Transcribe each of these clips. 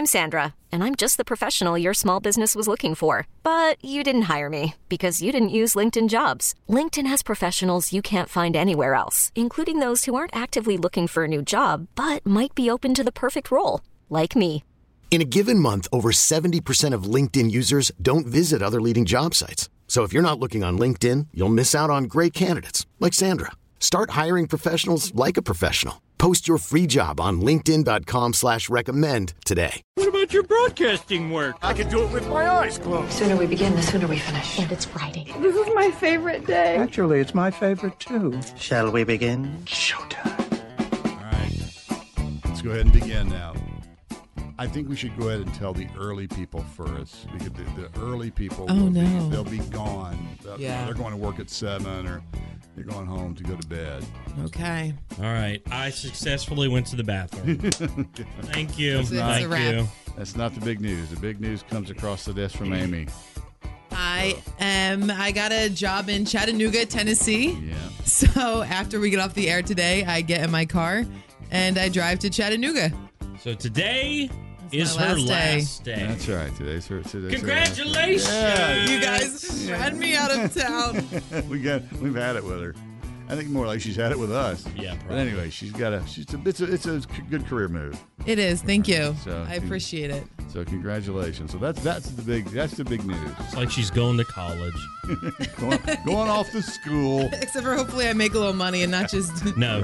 I'm Sandra, and I'm just the professional your small business was looking for. But you didn't hire me because you didn't use LinkedIn Jobs. LinkedIn has professionals you can't find anywhere else, including those who aren't actively looking for a new job, but might be open to the perfect role, like me. In a given month, over 70% of LinkedIn users don't visit other leading job sites. So if you're not looking on LinkedIn, you'll miss out on great candidates like Sandra. Start hiring professionals like a professional. Post your free job on linkedin.com/recommend today. What about your broadcasting work? I can do it with my eyes closed. The sooner we begin, the sooner we finish. And it's Friday. This is my favorite day. Actually, it's my favorite too. Shall we begin? Showtime. All right. Let's go ahead and begin now. I think we should go ahead and tell the early people first, because the early people, they'll be gone. They're going to work at 7 or they're going home to go to bed. Okay. All right. I successfully went to the bathroom. Thank you. Thank you. That's not the big news. The big news comes across the desk from Amy. I got a job in Chattanooga, Tennessee. Yeah. So after we get off the air today, I get in my car and I drive to Chattanooga. So today is her last day. That's right. Today's Congratulations! Yeah. You guys ran me out of town. We've had it with her. I think more like she's had it with us. Yeah, probably. But anyway, it's a good career move. It is. Thank you. So, I appreciate it. So congratulations. So that's the big news. It's like she's going to college. going off to school. Except for hopefully I make a little money and not just No.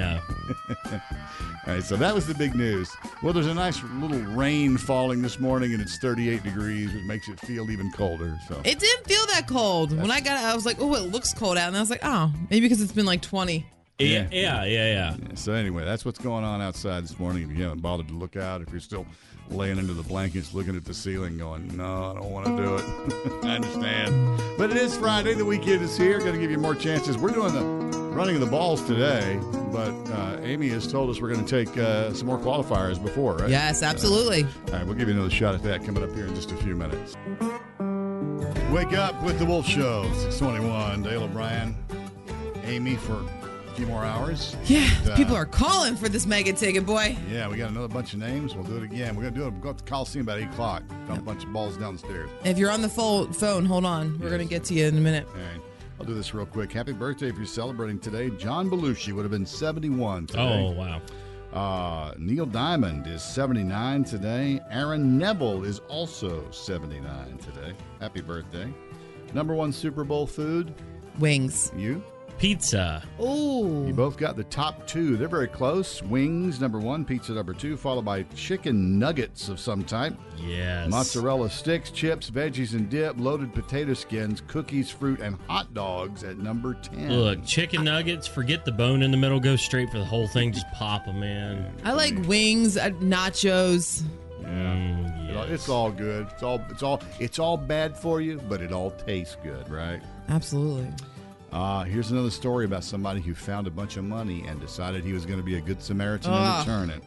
All right, so that was the big news. Well, there's a nice little rain falling this morning, and it's 38 degrees, which makes it feel even colder. So it didn't feel that cold. When I got it, I was like, oh, it looks cold out. And I was like, oh, maybe because it's been like 20. Yeah. So anyway, that's what's going on outside this morning. If you haven't bothered to look out, if you're still laying under the blankets looking at the ceiling going, no, I don't want to do it. I understand. But it is Friday. The weekend is here. Going to give you more chances. We're doing the running of the balls today, but Amy has told us we're going to take some more qualifiers before, right? Yes, absolutely. All right, we'll give you another shot at that coming up here in just a few minutes. Wake up with the Wolf Show. 621. Dale O'Brien, Amy for a few more hours. Yeah, people are calling for this mega ticket, boy. Yeah, we got another bunch of names. We'll do it again. We're going to do it. We'll go up to the Coliseum about 8 o'clock. Dump a bunch of balls down the stairs. If you're on the phone, hold on. We're going to get to you in a minute. All right. I'll do this real quick. Happy birthday if you're celebrating today. John Belushi would have been 71 today. Oh, wow. Neil Diamond is 79 today. Aaron Neville is also 79 today. Happy birthday. Number 1 Super Bowl food? Wings. You? Pizza. Ooh. You both got the top 2. They're very close. Wings, number 1. Pizza, number 2. Followed by chicken nuggets of some type. Yes. Mozzarella sticks, chips, veggies and dip, loaded potato skins, cookies, fruit, and hot dogs at number 10. Look, chicken nuggets, forget the bone in the middle. Go straight for the whole thing. Just pop them in. I like wings, nachos. Yeah. Yes. It's all good. It's all bad for you, but it all tastes good, right? Absolutely. Here's another story about somebody who found a bunch of money and decided he was going to be a good Samaritan and return it.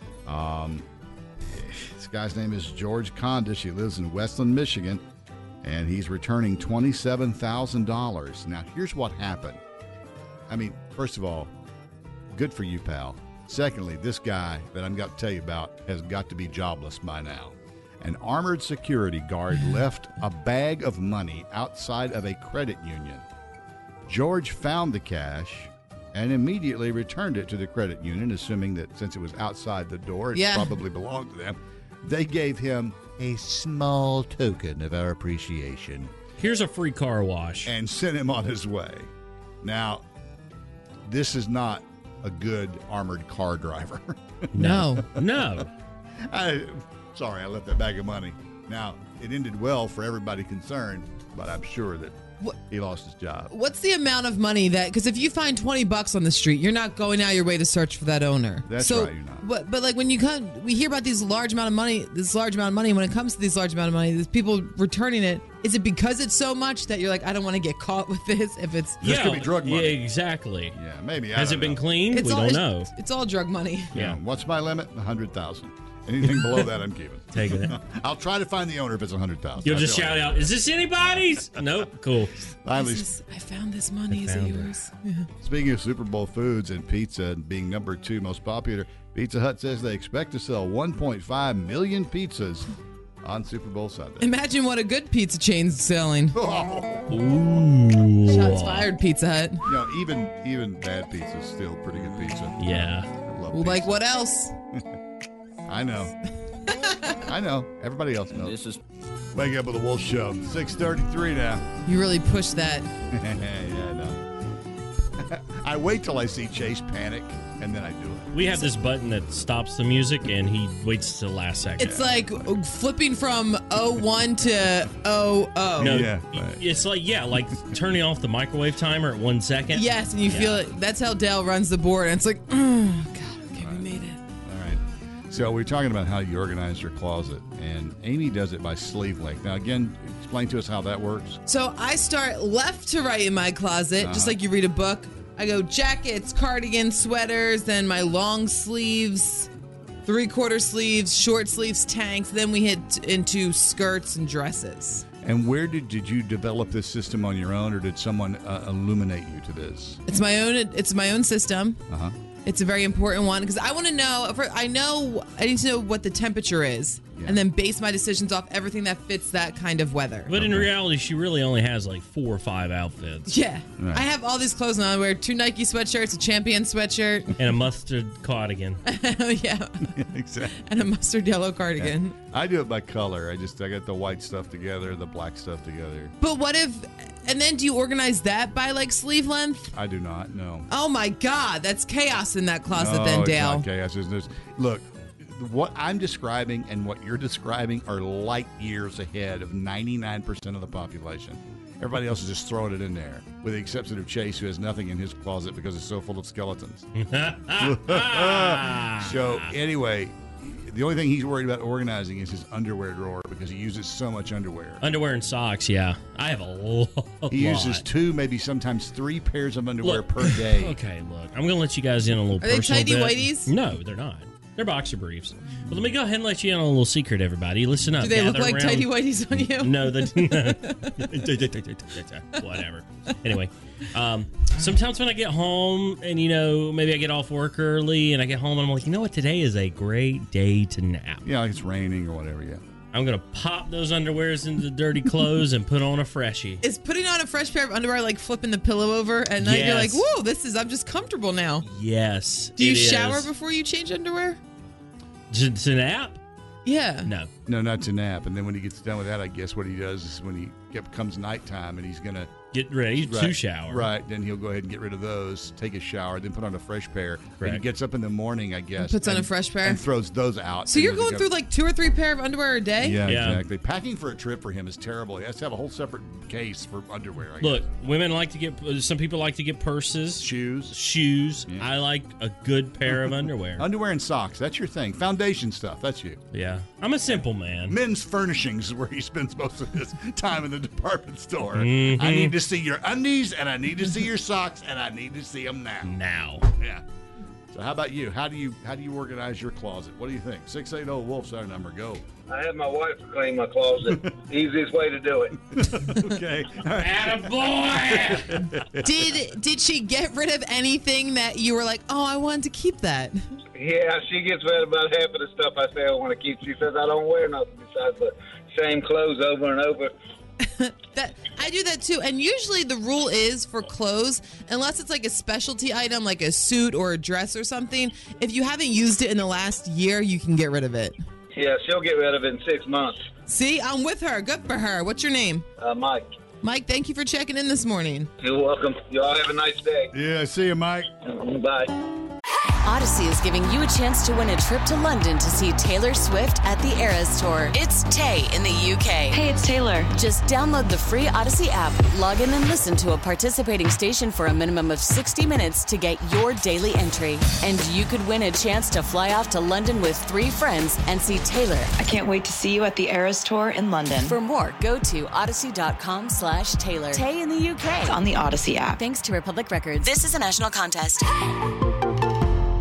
This guy's name is George Condish. He lives in Westland, Michigan, and he's returning $27,000. Now, here's what happened. I mean, first of all, good for you, pal. Secondly, this guy that I'm going to tell you about has got to be jobless by now. An armored security guard left a bag of money outside of a credit union. George found the cash and immediately returned it to the credit union, assuming that since it was outside the door, it probably belonged to them. They gave him a small token of our appreciation. Here's a free car wash. And sent him on his way. Now, this is not a good armored car driver. No. Sorry, I left that bag of money. Now, it ended well for everybody concerned, but I'm sure that he lost his job. What's the amount of money that, because if you find $20 on the street, you're not going out your way to search for that owner. That's right, you're not. But like when we hear about this large amount of money, when it comes to these large amount of money, there's people returning it. Is it because it's so much that you're like, I don't want to get caught with this? If it's this could be drug money. Yeah, exactly. Yeah, maybe. Has it been cleaned? We don't know. It's all drug money. Yeah. What's my limit? $100,000. Anything below that, I'm keeping. Taking it. I'll try to find the owner if it's 100,000. You'll just shout out, "Is this anybody's?" Nope. Cool. Finally, I found this money. Is it yours? Yeah. speaking of Super Bowl foods and pizza being number 2 most popular, Pizza Hut says they expect to sell 1.5 million pizzas on Super Bowl Sunday. Imagine what a good pizza chain's selling. Ooh. Shots fired, Pizza Hut. You know, even bad pizza is still pretty good pizza. Yeah. I love Like pizza. what else? I know. I know. Everybody else knows. This is Wake Up with the Wolf Show. 6:33 now. You really pushed that. Yeah, I know. I wait till I see Chase panic, and then I do it. We have this button that stops the music, and he waits till the last second. It's like flipping from 01 to 00. No, Yeah, right. it's like turning off the microwave timer at 1 second. Yes, and you feel it. That's how Dale runs the board. And it's like, oh, God, okay, we made it. All right. So we're talking about how you organize your closet, and Amy does it by sleeve length. Now, again, explain to us how that works. So I start left to right in my closet, just like you read a book. I go jackets, cardigans, sweaters, then my long sleeves, 3/4 sleeves, short sleeves, tanks. Then we hit into skirts and dresses. And where did you develop this system on your own, or did someone illuminate you to this? It's my own system. Uh-huh. It's a very important one because I want to know. I need to know what the temperature is, and then base my decisions off everything that fits that kind of weather. But in reality, she really only has like 4 or 5 outfits. Yeah, Right. I have all these clothes on. I wear 2 Nike sweatshirts, a Champion sweatshirt, And a mustard cardigan. yeah, Exactly. and a mustard yellow cardigan. I do it by color. I got the white stuff together, the black stuff together. But what if? And then do you organize that by like sleeve length? I do not know. Oh my God, that's chaos in that closet No, then, it's Dale. not chaos. Look, what I'm describing and what you're describing are light years ahead of 99% of the population. Everybody else is just throwing it in there, with the exception of Chase, who has nothing in his closet because it's so full of skeletons. So anyway, the only thing he's worried about organizing is his underwear drawer because he uses so much underwear. Underwear and socks, yeah. I have a lot. He uses 2, maybe sometimes 3 pairs of underwear Look, per day. Okay, look. I'm going to let you guys in on a little Are they personal tidy bit. whities? No, they're not. They're boxer briefs. But let me go ahead and let you in on a little secret, everybody. Listen up. Do they look Gather like around. tidy whities on you? No, whatever. Anyway, sometimes when I get home and, maybe I get off work early and I get home and I'm like, you know what? Today is a great day to nap. Yeah, like it's raining or whatever, yeah. I'm going to pop those underwears into the dirty clothes and put on a freshie. Is putting on a fresh pair of underwear like flipping the pillow over at night? You're like, Yes. whoa, I'm just comfortable now. Yes. Do you it shower is. before you change underwear? To nap? Yeah. No. No, not to nap. And then when he gets done with that, I guess what he does is when it comes nighttime and he's going to Get ready to shower. Right. Then he'll go ahead and get rid of those, take a shower, then put on a fresh pair. Then he gets up in the morning, I guess. Puts on a fresh pair? And throws those out. So you're going through like 2 or 3 pair of underwear a day? Yeah, Yeah. exactly. Packing for a trip for him is terrible. He has to have a whole separate case for underwear. I Look, guess. women like to get, some people like to get purses, shoes. Yeah. I like a good pair of underwear. Underwear and socks. That's your thing. Foundation stuff. That's you. Yeah. I'm a simple man. Men's furnishings is where he spends most of his time in the department store. Mhm. I need to see your undies, and I need to see your socks, and I need to see them now. Yeah. So how about you? How do you organize your closet? What do you think? 680-WOLF's our number. Go. I have my wife clean my closet. Easiest way to do it. Okay. Attaboy! Did she get rid of anything that you were like, oh, I wanted to keep that? Yeah, she gets rid of about half of the stuff I say I want to keep. She says I don't wear nothing besides the same clothes over and over. That I do that too, and usually the rule is for clothes, unless it's like a specialty item like a suit or a dress or something, if you haven't used it in the last year, you can get rid of it. Yeah, she'll get rid of it in 6 months. See, I'm with her. Good for her. What's your name? Mike. Mike, thank you for checking in this morning. You're welcome. You all have a nice day. Yeah, see you, Mike. Bye. Odyssey is giving you a chance to win a trip to London to see Taylor Swift at the Eras Tour. It's Tay in the UK. Hey, it's Taylor. Just download the free Odyssey app, log in and listen to a participating station for a minimum of 60 minutes to get your daily entry. And you could win a chance to fly off to London with 3 friends and see Taylor. I can't wait to see you at the Eras Tour in London. For more, go to odyssey.com/Taylor. Tay in the UK. It's on the Odyssey app. Thanks to Republic Records. This is a national contest.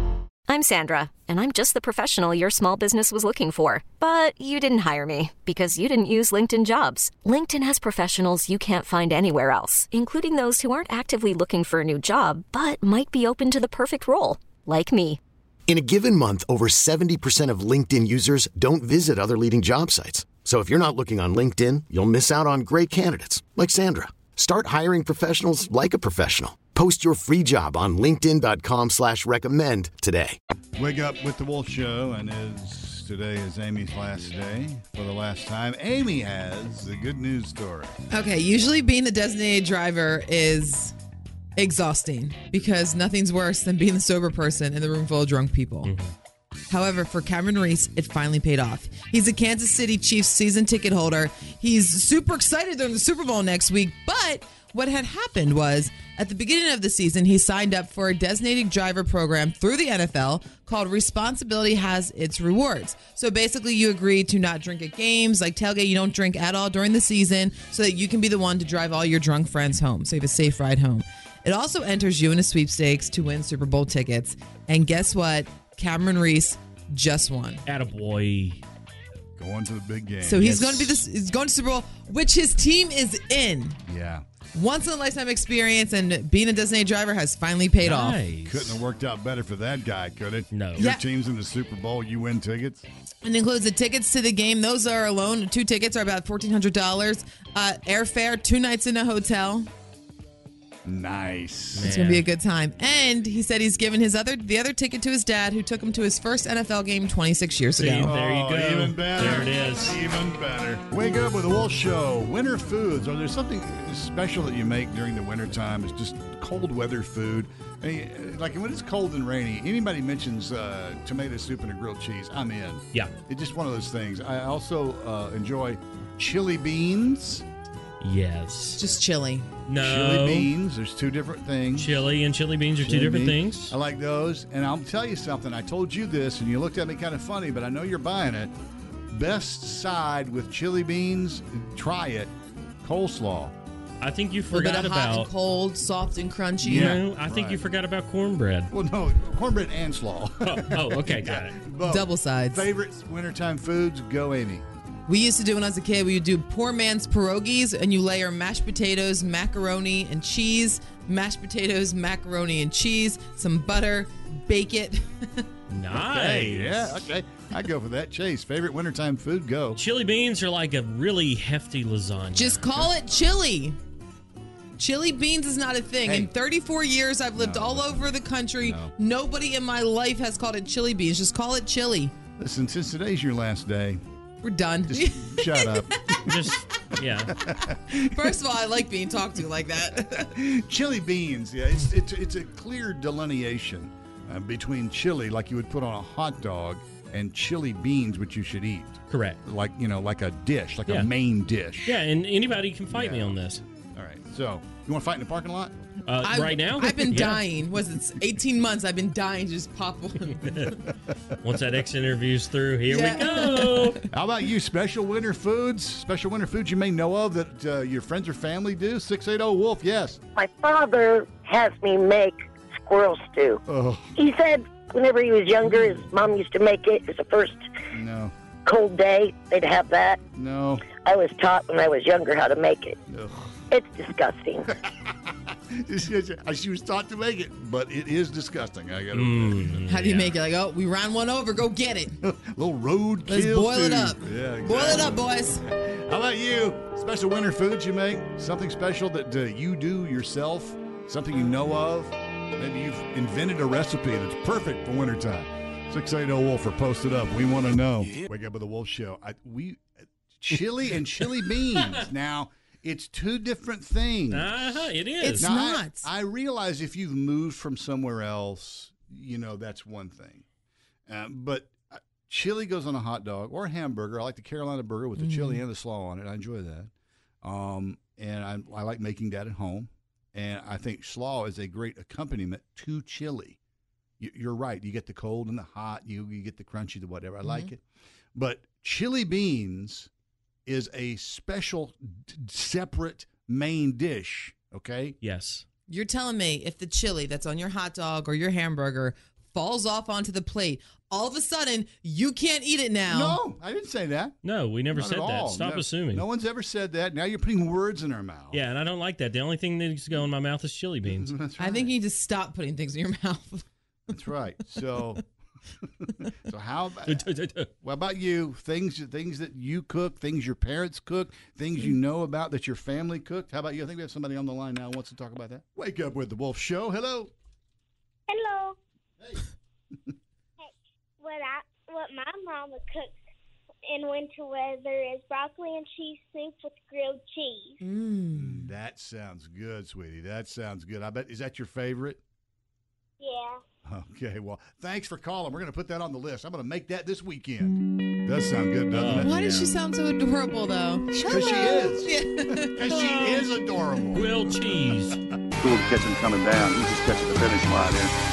I'm Sandra, and I'm just the professional your small business was looking for. But you didn't hire me because you didn't use LinkedIn Jobs. LinkedIn has professionals you can't find anywhere else, including those who aren't actively looking for a new job, but might be open to the perfect role, like me. In a given month, over 70% of LinkedIn users don't visit other leading job sites. So if you're not looking on LinkedIn, you'll miss out on great candidates like Sandra. Start hiring professionals like a professional. Post your free job on linkedin.com/recommend today. Wake up with the Wolf Show, and today is Amy's last day. For the last time, Amy has the good news story. Okay, usually being a designated driver is exhausting because nothing's worse than being the sober person in the room full of drunk people. However, for Cameron Reese, it finally paid off. He's a Kansas City Chiefs season ticket holder. He's super excited during the Super Bowl next week, but what had happened was at the beginning of the season, he signed up for a designated driver program through the NFL called Responsibility Has Its Rewards. So basically, you agree to not drink at games, like tailgate. You don't drink at all during the season so that you can be the one to drive all your drunk friends home. So you have a safe ride home. It also enters you in a sweepstakes to win Super Bowl tickets. And guess what? Cameron Reese just won. Attaboy. Going to the big game. So he's going to be he's going to Super Bowl, which his team is in. Yeah. Once in a lifetime experience, and being a designated driver has finally paid off. Couldn't have worked out better for that guy, could it? No. Your team's in the Super Bowl, you win tickets. And includes the tickets to the game. Those are alone. 2 tickets are about $1,400. Airfare, 2 nights in a hotel. Nice. It's going to be a good time. And he said he's given the other ticket to his dad, who took him to his first NFL game 26 years ago. There you go. Even better. There it is. Even better. Wake up with the Wolf Show. Winter foods. Are there something special that you make during the wintertime? It's just cold weather food. I mean, like when it's cold and rainy, anybody mentions tomato soup and a grilled cheese, I'm in. Yeah. It's just one of those things. I also enjoy chili beans. Yes. Just chili. No. Chili beans. There's 2 different things. Chili and chili beans are 2 different things. I like those. And I'll tell you something. I told you this, and you looked at me kind of funny, but I know you're buying it. Best side with chili beans, try it, coleslaw. I think you A little bit forgot of hot about... and cold, soft and crunchy. You know, I think you forgot about cornbread. Well, no, cornbread and slaw. Oh, okay, got it. Both. Double sides. Favorite wintertime foods? Go, Amy. We used to do when I was a kid, we would do poor man's pierogies, and you layer mashed potatoes, macaroni, and cheese. Mashed potatoes, macaroni, and cheese. Some butter. Bake it. Nice. Okay, yeah, okay. I go for that. Chase, favorite wintertime food? Go. Chili beans are like a really hefty lasagna. Just call it chili. Chili beans is not a thing. Hey. In 34 years, I've lived all over the country. No. Nobody in my life has called it chili beans. Just call it chili. Listen, since today's your last day, We're done. just shut up. Yeah. First of all, I like being talked to like that. Chili beans, yeah, it's a clear delineation between chili, like you would put on a hot dog, and chili beans, which you should eat. Correct. Like, like a dish, like Yeah. a main dish. Yeah, and anybody can fight me on this. All right, so you want to fight in the parking lot? Right now? I've been Yeah. dying. Was it 18 months? I've been dying to just pop one. Once that X interview's through, here Yeah. we go. How about you? Special winter foods you may know of that your friends or family do? 680-WOLF, yes. My father has me make squirrel stew. Oh, He said whenever he was younger, his mom used to make it. It was the first no, cold day. They'd have that. no. I was taught when I was younger how to make it. Ugh. It's disgusting. She was taught to make it, but it is disgusting. I got to How do you make it? Like, oh, we ran one over. Go get it. little road Let's kill boil it stew. up. Yeah, exactly. Boil it up, boys. How about you? Special winter foods you make? Something special that you do yourself? Something you know of? Maybe you've invented a recipe that's perfect for wintertime. 680-WOLF or post it up. We want to know. Wake up with the Wolf Show. Chili and chili beans. Now, it's 2 different things. It is. It's Now, not. I realize if you've moved from somewhere else, that's one thing. But chili goes on a hot dog or a hamburger. I like the Carolina burger with the chili and the slaw on it. I enjoy that. And I like making that at home. And I think slaw is a great accompaniment to chili. You're right. You get the cold and the hot. You get the crunchy, the whatever. I like it. But chili beans is a special, separate main dish, okay? Yes. You're telling me if the chili that's on your hot dog or your hamburger falls off onto the plate. All of a sudden, you can't eat it now. No, I didn't say that. No, we never Not said at that. all. Stop No, assuming. No one's ever said that. Now you're putting words in our mouth. Yeah, and I don't like that. The only thing that needs to go in my mouth is chili beans. That's right. I think you need to stop putting things in your mouth. That's right. So, how about, what about you? Things that you cook, things your parents cook, things you know about that your family cooked. How about you? I think we have somebody on the line now who wants to talk about that. Wake up with the Wolf Show. Hello. Hello. Hey. What my mama cooks in winter weather is broccoli and cheese soup with grilled cheese. That sounds good, sweetie. That sounds good. I bet, is that your favorite? Yeah. Okay, well, thanks for calling. We're going to put that on the list. I'm going to make that this weekend. Does sound good, doesn't it? Why does she sound so adorable, though? Because she is. Because she is adorable. Grilled cheese. Cool to catch him coming down. He's just catching the finish line here.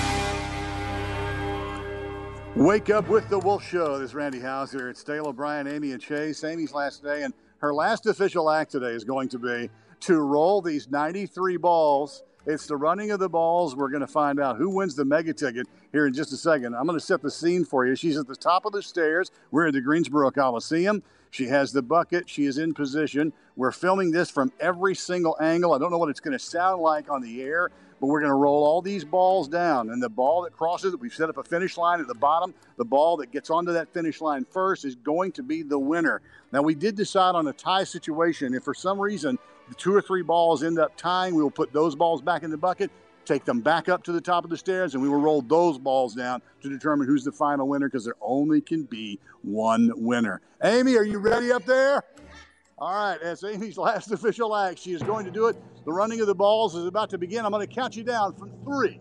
Wake up with the Wolf Show. This is Randy Hauser. It's Dale O'Brien, Amy, and Chase. Amy's last day, and her last official act today is going to be to roll these 93 balls. It's the running of the balls. We're going to find out who wins the mega ticket here in just a second. I'm going to set the scene for you. She's at the top of the stairs. We're at the Greensboro Coliseum. She has the bucket. She is in position. We're filming this from every single angle. I don't know what it's going to sound like on the air, but we're going to roll all these balls down. And the ball that crosses it, we've set up a finish line at the bottom. The ball that gets onto that finish line first is going to be the winner. Now, we did decide on a tie situation. If for some reason the 2 or 3 balls end up tying, we will put those balls back in the bucket, take them back up to the top of the stairs, and we will roll those balls down to determine who's the final winner, because there only can be one winner. Amy, are you ready up there? All right, as Amy's last official act, she is going to do it. The running of the balls is about to begin. I'm going to count you down from 3,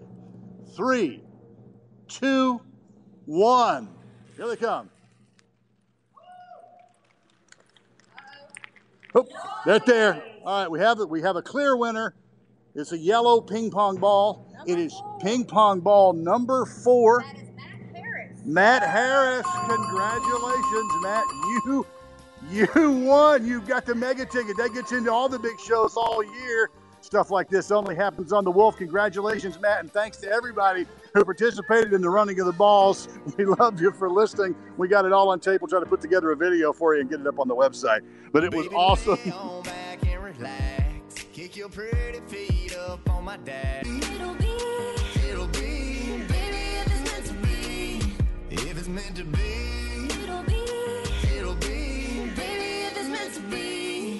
2, 1. Here they come. Oh, they're there. All right, we have a clear winner. It's a yellow ping pong ball. It is ping pong ball number 4. That is Matt Harris. Matt Harris, congratulations, Matt. You won. You got the mega ticket. That gets into all the big shows all year. Stuff like this only happens on the Wolf. Congratulations, Matt, and thanks to everybody who participated in the running of the balls. We love you for listening. We got it all on tape. We'll try to put together a video for you and get it up on the website. But it was awesome. Kick your pretty feet up on my dad. It'll be, baby, if it's meant to be. If it's meant to be, it'll be, baby, if it's meant to be.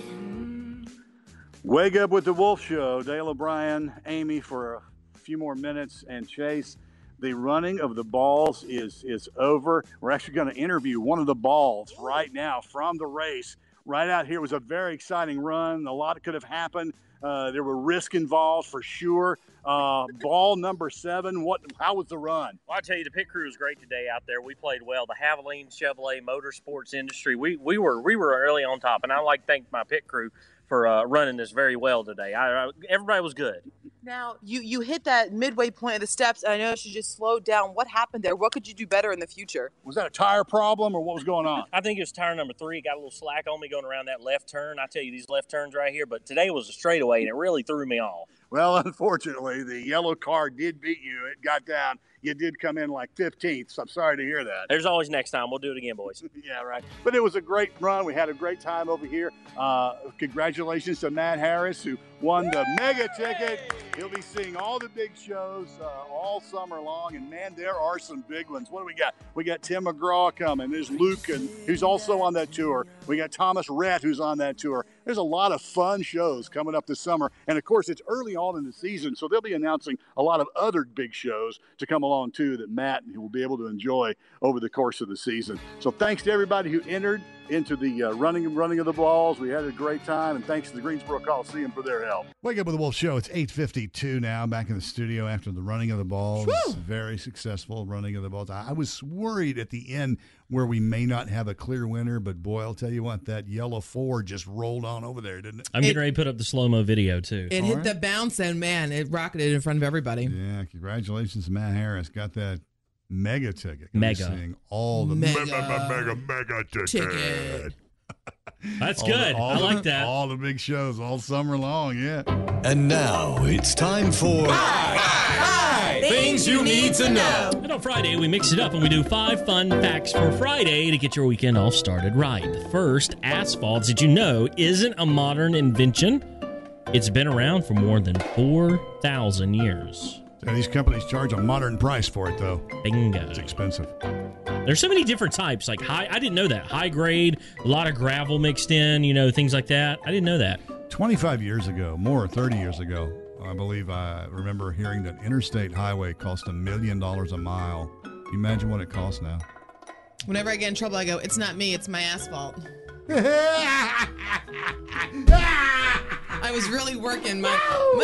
Wake up with the Wolf Show. Dale O'Brien, Amy for a few more minutes, and Chase. The running of the balls is over. We're actually going to interview one of the balls right now from the race. Right out here. It was a very exciting run. A lot could have happened. There were risks involved for sure. Ball number 7. How was the run? Well, I'll tell you, the pit crew was great today out there. We played well. The Havoline Chevrolet Motorsports industry, we were early on top, and I'd like to thank my pit crew for running this very well today. Everybody was good. Now, you hit that midway point of the steps, and I noticed you just slowed down. What happened there? What could you do better in the future? Was that a tire problem, or what was going on? I think it was tire number 3. It got a little slack on me going around that left turn. I tell you, these left turns right here, but today was a straightaway, and it really threw me off. Well, unfortunately, the yellow car did beat you. It got down. You did come in like 15th, so I'm sorry to hear that. There's always next time. We'll do it again, boys. Yeah, right. But it was a great run. We had a great time over here. Congratulations to Matt Harris, who won the mega ticket. He'll be seeing all the big shows all summer long. And, man, there are some big ones. What do we got? We got Tim McGraw coming. There's Luke, who's also on that tour. We got Thomas Rhett, who's on that tour. There's a lot of fun shows coming up this summer. And, of course, it's early on in the season, so they'll be announcing a lot of other big shows to come along, too, that Matt will be able to enjoy over the course of the season. So thanks to everybody who entered into the running of the balls. We had a great time, and thanks to the Greensboro Coliseum for their help. Wake up with the Wolf Show. It's 8:52 now, back in the studio after the running of the balls. Woo! Very successful running of the balls. I was worried at the end where we may not have a clear winner, but boy, I'll tell you what, that yellow Ford just rolled on over there, didn't it? I'm getting ready to put up the slow-mo video, too. It hit the bounce, and, man, it rocketed in front of everybody. Yeah, congratulations to Matt Harris. Got that mega ticket. Mega. Seeing all the mega ticket. That's good. I like that. All the big shows all summer long, yeah. And now it's time for... Things you need to know. And on Friday, we mix it up and we do 5 fun facts for Friday to get your weekend all started right. First, asphalt, did you know, isn't a modern invention? It's been around for more than 4,000 years. Yeah, these companies charge a modern price for it, though. Bingo. It's expensive. There's so many different types, like I didn't know that. High grade, a lot of gravel mixed in, things like that. I didn't know that. 25 years ago, 30 years ago, I believe I remember hearing that interstate highway cost $1 million a mile. Can you imagine what it costs now? Whenever I get in trouble, I go, it's not me, it's my asphalt. I was really working my...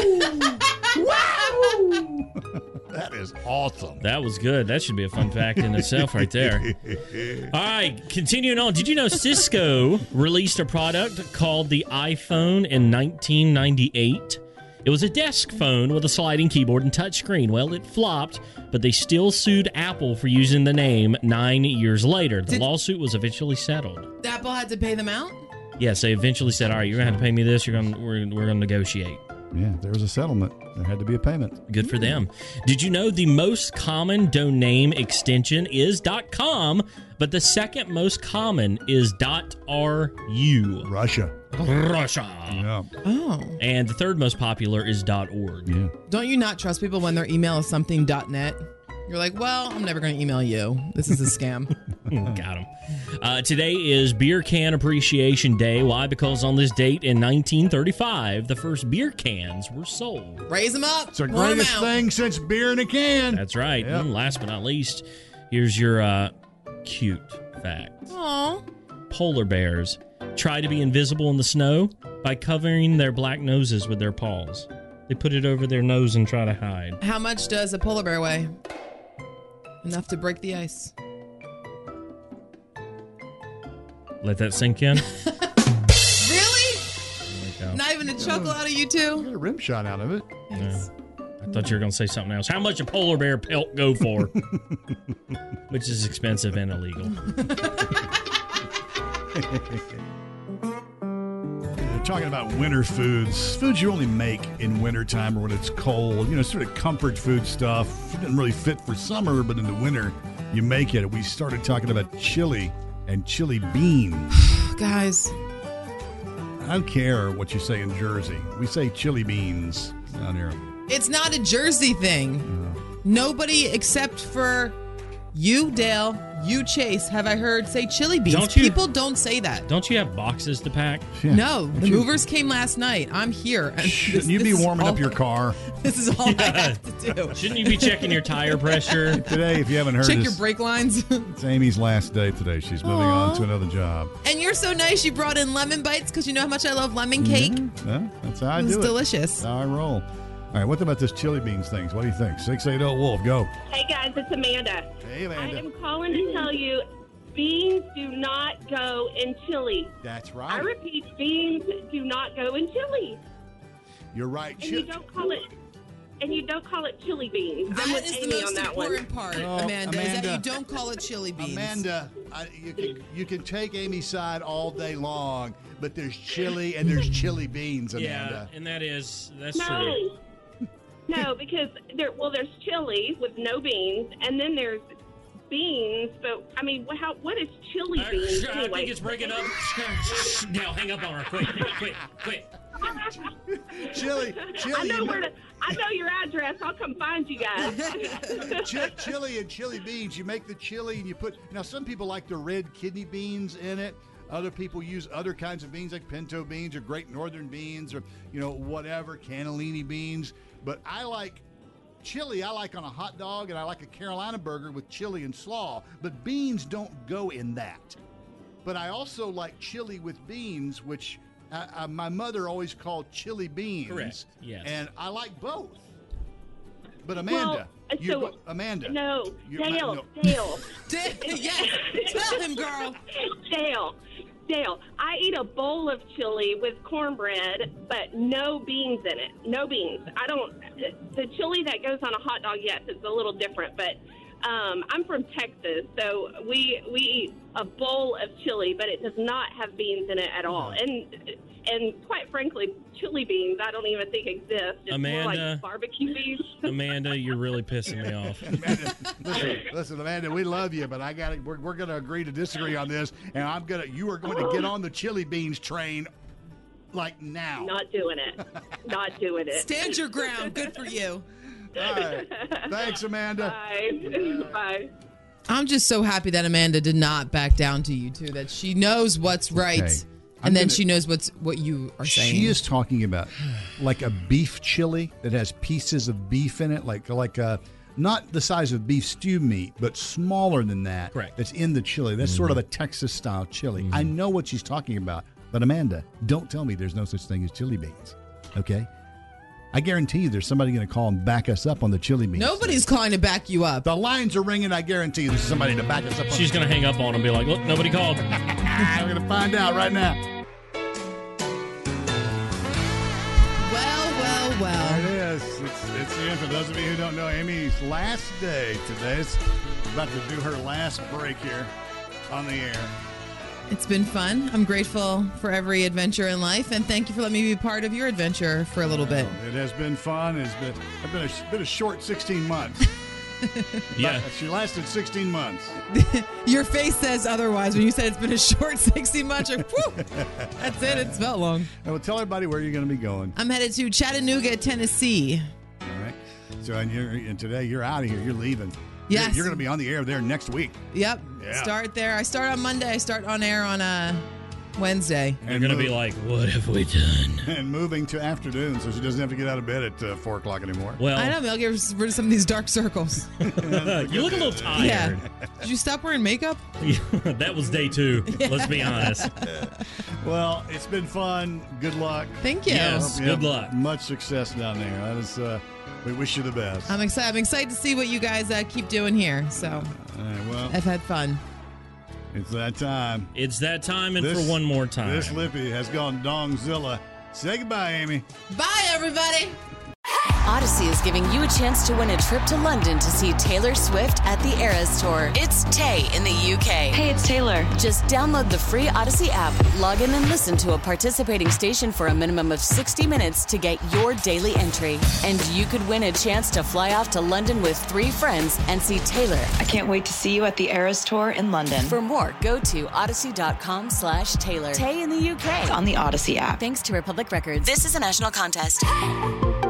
That is awesome. That was good. That should be a fun fact in itself right there. All right, continuing on. Did you know Cisco released a product called the iPhone in 1998? It was a desk phone with a sliding keyboard and touchscreen. Well, it flopped, but they still sued Apple for using the name 9 years later. The lawsuit was eventually settled. Apple had to pay them out? Yes, they eventually said, all right, you're going to have to pay me this. We're going to negotiate. Yeah, there was a settlement. There had to be a payment. Good for them. Did you know the most common domain extension is .com, but the second most common is .ru? Russia. Yeah. Oh. And the third most popular is .org. Yeah. Don't you not trust people when their email is something .net? You're like, well, I'm never going to email you. This is a scam. Got him. Today is Beer Can Appreciation Day. Why? Because on this date in 1935, the first beer cans were sold. Raise them up. It's the greatest thing since beer in a can. That's right. Yep. And last but not least, here's your cute fact. Aww. Polar bears try to be invisible in the snow by covering their black noses with their paws. They put it over their nose and try to hide. How much does a polar bear weigh? Enough to break the ice. Let that sink in. Really? Not even a chuckle out of you two? Get a rim shot out of it. Yeah. I thought you were going to say something else. How much a polar bear pelt go for? Which is expensive and illegal. Talking about winter foods you only make in wintertime or when it's cold, sort of comfort food stuff. It doesn't really fit for summer, but in the winter, you make it. We started talking about chili and chili beans. Guys. I don't care what you say in Jersey. We say chili beans down here. It's not a Jersey thing. Nobody except for you, Dale, you, Chase, have I heard say chili beans. People don't say that. Don't you have boxes to pack? Yeah. No, the movers came last night. I'm here. Shouldn't you be warming up your car? This is all I have to do. Shouldn't you be checking your tire pressure? Today, if you haven't heard, check your brake lines. It's Amy's last day today. She's moving on to another job. And you're so nice. You brought in lemon bites because you know how much I love lemon cake. Yeah, that's how I do it. It's delicious. That's how I roll. All right, what about this chili beans thing? What do you think? 680 Wolf, go. Hey guys, it's Amanda. Hey, Amanda. I am calling to tell you, beans do not go in chili. That's right. I repeat, beans do not go in chili. You're right. And you don't call it chili beans. I'm with Amy on that one. That is the most important part, Amanda, is that you don't call it chili beans. Amanda, you can take Amy's side all day long, but there's chili and there's chili beans, Amanda. Yeah, and that's no. true. No, because there's chili with no beans, and then there's beans. But I mean, what is chili beans anyway? I think it's breaking up. Now, hang up on her, quick. Chili. I know your address. I'll come find you guys. Chili and chili beans. You make the chili and you put. Now, some people like the red kidney beans in it. Other people use other kinds of beans like pinto beans or Great Northern beans or whatever, cannellini beans. But I like chili. I like on a hot dog, and I like a Carolina burger with chili and slaw. But beans don't go in that. But I also like chili with beans, which my mother always called chili beans. Correct. Yes. And I like both. But Amanda, Amanda. No, Dale. Yes, tell him, girl. Dale, I eat a bowl of chili with cornbread, but no beans in it. No beans. The chili that goes on a hot dog, yes, it's a little different, but I'm from Texas, so we eat a bowl of chili, but it does not have beans in it at all. And quite frankly, chili beans I don't even think exist. It's more like barbecue beans. Amanda, you're really pissing me off. Listen, Amanda, we love you, but we're going to agree to disagree on this, and you are going to get on the chili beans train like now. Not doing it. Not doing it. Stand your ground. Good for you. All right. Thanks, Amanda. Bye. Bye. I'm just so happy that Amanda did not back down to you two, that she knows what's right. Okay. And then she knows what you are saying. She is talking about like a beef chili that has pieces of beef in it, like not the size of beef stew meat, but smaller than that. Correct. That's in the chili. That's sort of a Texas-style chili. I know what she's talking about, but Amanda, don't tell me there's no such thing as chili beans, okay? I guarantee you there's somebody going to call and back us up on the chili beans. Nobody's calling to back you up. The lines are ringing. I guarantee you there's somebody to back us up. She's going to hang up on him and be like, look, nobody called. We're going to find out right now. Well. It is. It's the end. For those of you who don't know, Amy's last day today. Is about to do her last break here on the air. It's been fun. I'm grateful for every adventure in life, and thank you for letting me be part of your adventure for a little bit. It has been fun. It's been a short 16 months. Yeah. She lasted 16 months. Your face says otherwise when you said it's been a short 16 months. Like, whew, that's it. It's felt long. Well, tell everybody where you're going to be going. I'm headed to Chattanooga, Tennessee. All right. So, and today you're out of here. You're leaving. Yes. You're going to be on the air there next week. Yep. Yeah. Start there. I start on Monday. I start on air on Wednesday. You're going to be like, what have we done? And moving to afternoon, so she doesn't have to get out of bed at 4 o'clock anymore. Well, I know. Maybe I'll get rid of some of these dark circles. You look a little tired. Yeah. Did you stop wearing makeup? That was day 2. Let's be honest. Well, it's been fun. Good luck. Thank you. Yes, good luck. Much success down there. That is, we wish you the best. I'm excited to see what you guys keep doing here. So All right, well, I've had fun. It's that time. It's that time, and for one more time. This Lippy has gone Dongzilla. Say goodbye, Amy. Bye, everybody. Odyssey is giving you a chance to win a trip to London to see Taylor Swift at the Eras Tour. It's Tay in the UK. Hey, it's Taylor. Just download the free Odyssey app, log in and listen to a participating station for a minimum of 60 minutes to get your daily entry. And you could win a chance to fly off to London with 3 friends and see Taylor. I can't wait to see you at the Eras Tour in London. For more, go to odyssey.com/Taylor. Tay in the UK. It's on the Odyssey app. Thanks to Republic Records. This is a national contest.